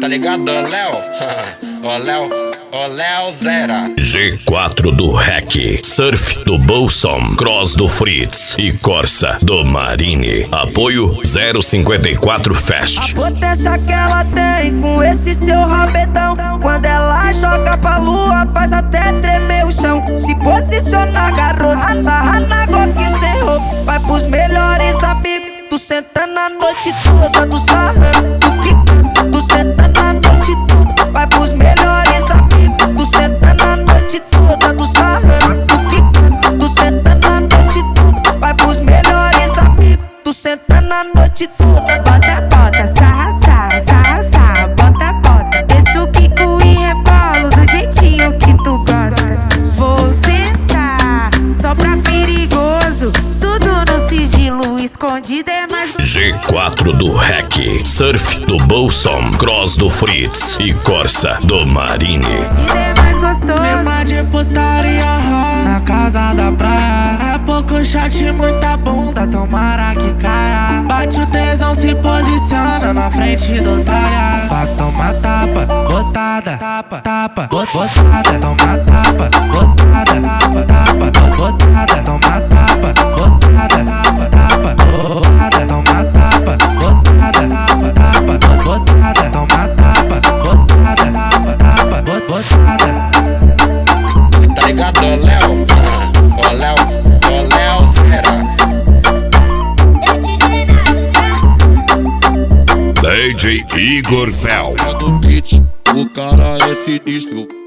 Tá ligado, Léo? Ô Léo Zera. G4 do REC, Surf do Bolson, Cross do Fritz e Corsa do Marine. Apoio 054 Fest. A potência que ela tem com esse seu rabetão, quando ela joga pra lua faz até tremer o chão. Se posiciona, garota, sarra na Glock sem roupa, vai pros melhores amigos. Tu sentando a noite toda, tu sarrando, tu sentando a noite toda, vai pros melhores amigos. Tu sentando a noite toda, tu sarrando, tu sentando a noite toda, vai pros melhores amigos. Tu sentando a noite toda. Bota, sarra, sarra, sarra, sarra, bota. Desce o quico e rebolo do jeitinho que tu gosta. Vou sentar, só pra perigoso, tudo no sigilo, escondido é mais G4 do REC, Surf do Bolson, Cross do Fritz e Corsa do Marine. é mais gostoso. Clima de putaria na casa da praia, é pouco shot, muita bunda, tomara que caia. Bate o tesão, se posiciona na frente do tralha, pra tomar tapa, botada, tapa, botada, toma tapa, botada, tapa, botada, toma tapa, botada, tapa, botada, toma tapa, botada, botada, toma tapa, botada, botada. Tá ligado, Léo? Ô Léo Zera. DJ Igor Fel. No beat, o cara é sinistro.